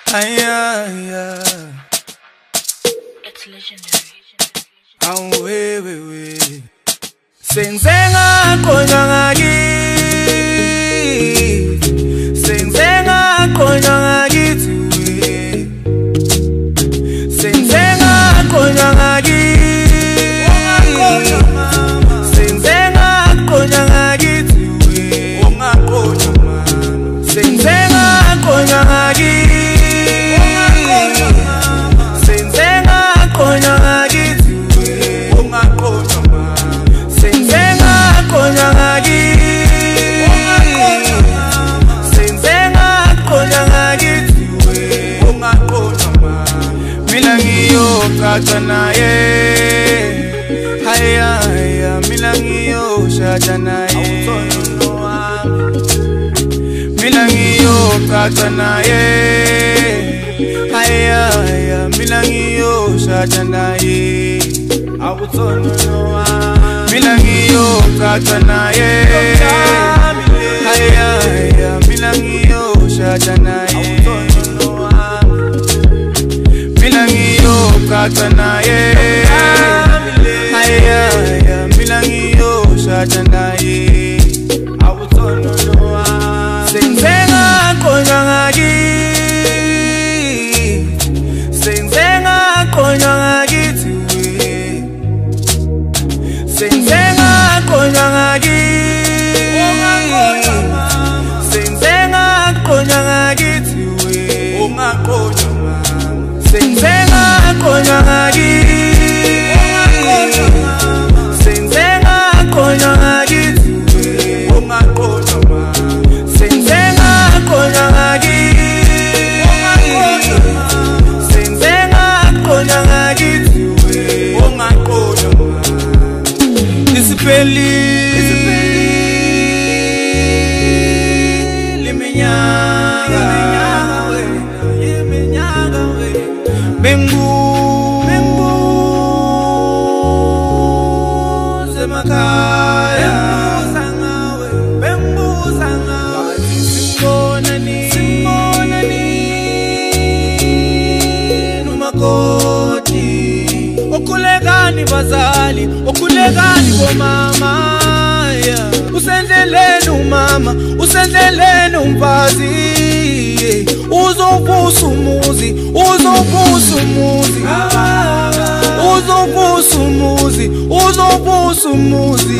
It's legendary. Senzenga konya ngakithi, senzenga konya ngakithi, senzenga konya ngakithi, senzenga konya ngakithi, senzenga konya ngakithi, senzenga konya ngakithi, senzenga konya ngakithi, senzenga konya ngakithi, mina ngiyoqaqa naye, haya mina ngiyoshada naye, mina ngiyoqaqa naye, haya mina ngiyoshada naye, mina ngiyoqaqa naye, haya mina ngiyoshada naye, mina ngiyoqaqa naye, haya mina ngiyoshada naye, senzenga konya ngakithi, senzenga konya ngakithi, senzenga konya ngakithi, senzenga konya ngakithi, senzenga konya ngakithi, senzenga konya ngakithi, senzenga konya ngakithi, senzenga konya ngakithi, isiphelile iminyaka bengibuza emakhaya, bengibuza ngawe, simbona nini umakoti, okhulekani bazali, okhulekani bomama, usendleleni umama, usendleleni umfazi, uzovusa umuzi, uzovusa umuzi, uzovusa umuzi, uzovusa umuzi,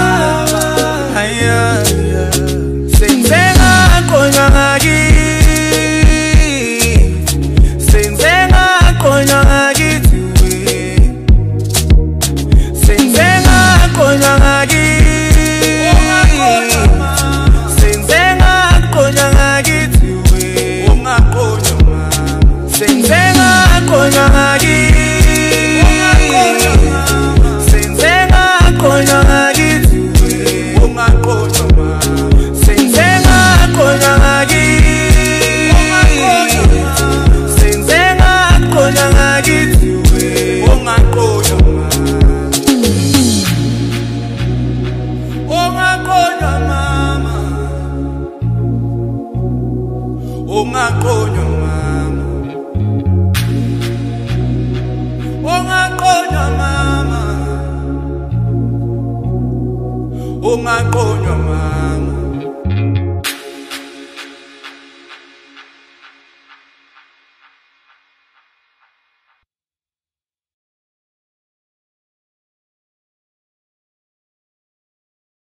senzenga konya ngakithi, senzenga konya ngakithi, senzenga konya ngakithi, senzenga konya ngakithi, senzenga konya ngakithi, senzenga konya ngakithi, senzenga konya ngakithi, senzenga konya ngakithi, ongaqonywa mama, ongaqonywa mama, ongaqonywa mama, ongaqonywa mama.